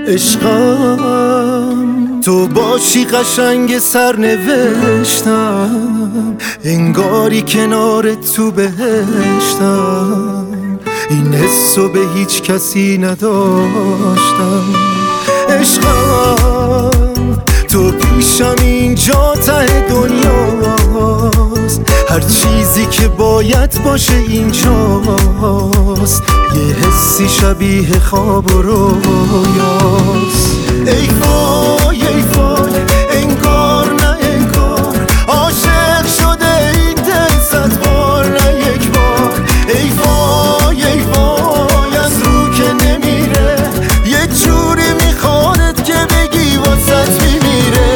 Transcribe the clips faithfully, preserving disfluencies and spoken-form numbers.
عشقم تو باشی قشنگ سرنوشتم، انگاری کنار تو بهشتم. این حسو به هیچ کسی نداشتم. عشقم تو پیشم اینجا ته دنیاست، هر چیزی که باید باشه اینجاست. یه حسی شبیه خواب و رویاست. ای وای ای وای انگار نه انگار عاشق شده این دل صد بار نه یک بار. ای وای ای وای از رو که نمیره، یه جوری میخوادت که بگی واسط میمیره.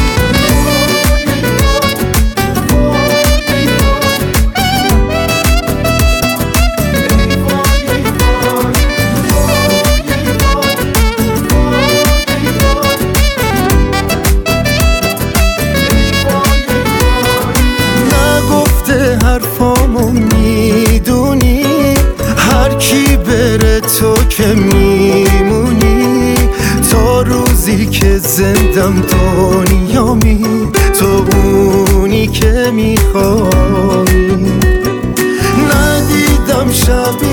حرفامو میدونی، هر کی بره تو که میمونی. تا روزی که زندم دنیامی، تو اونی که میخوای. ندیدم شبیه